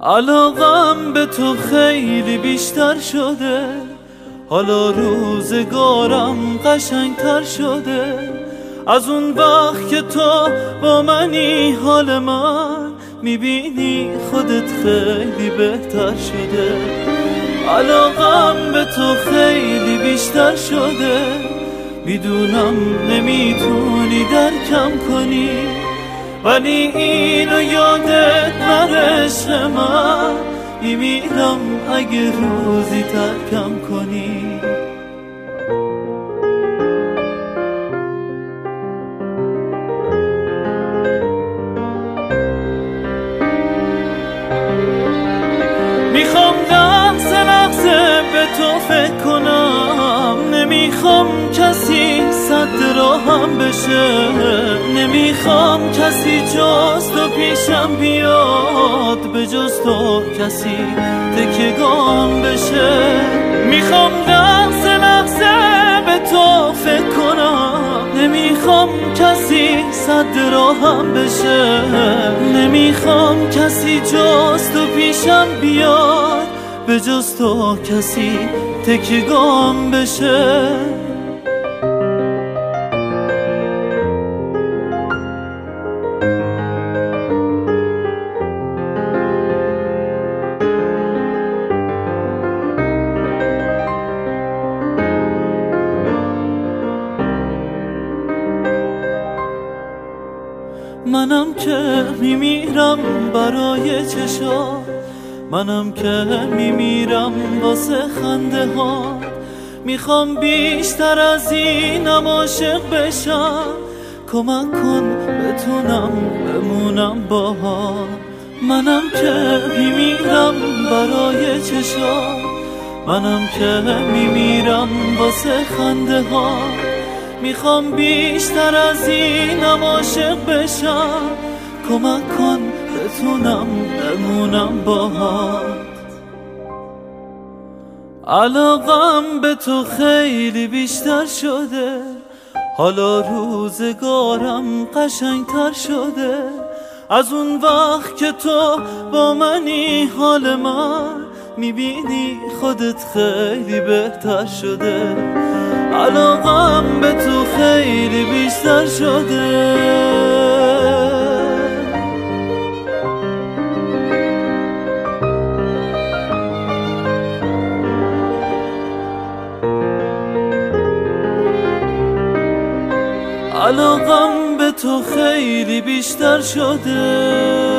علاقم به تو خیلی بیشتر شده، حالا روزگارم قشنگتر شده. از اون وقت که تو با منی حال من میبینی خودت خیلی بهتر شده. علاقم به تو خیلی بیشتر شده، میدونم نمیتونی درکم کنی، ولی اینو یادت نره عشق من، میمیرم اگه روزی ترکم کنی. میخوام لحظه لحظه به تو فکر کنم، نمیخوام کسی صد راهم بشه، نمیخوام کسی جز تو پیشم بیاد، به جز تو کسی تکیه‌گام بشه. میخوام لحظه لحظه به تو فکر کنم، نمیخوام کسی صد راهم بشه، نمیخوام کسی جز تو پیشم بیاد، به جز تو کسی تکیه‌گام بشه. منم که میمیرم برای چشا، منم که میمیرم واسه خنده ها. میخوام بیشتر از اینم عاشق بشم، کمک کن بتونم بمونم باهات. منم که میمیرم برای چشا، منم که میمیرم واسه خنده ها. میخوام بیشتر از اینم عاشق بشم، کمک کن بتونم بمونم باهات. علاقم به تو خیلی بیشتر شده، حالا روزگارم قشنگتر شده. از اون وقت که تو با منی حال من میبینی خودت خیلی بهتر شده. علاقم به تو خیلی بیشتر شده. علاقم به تو خیلی بیشتر شده.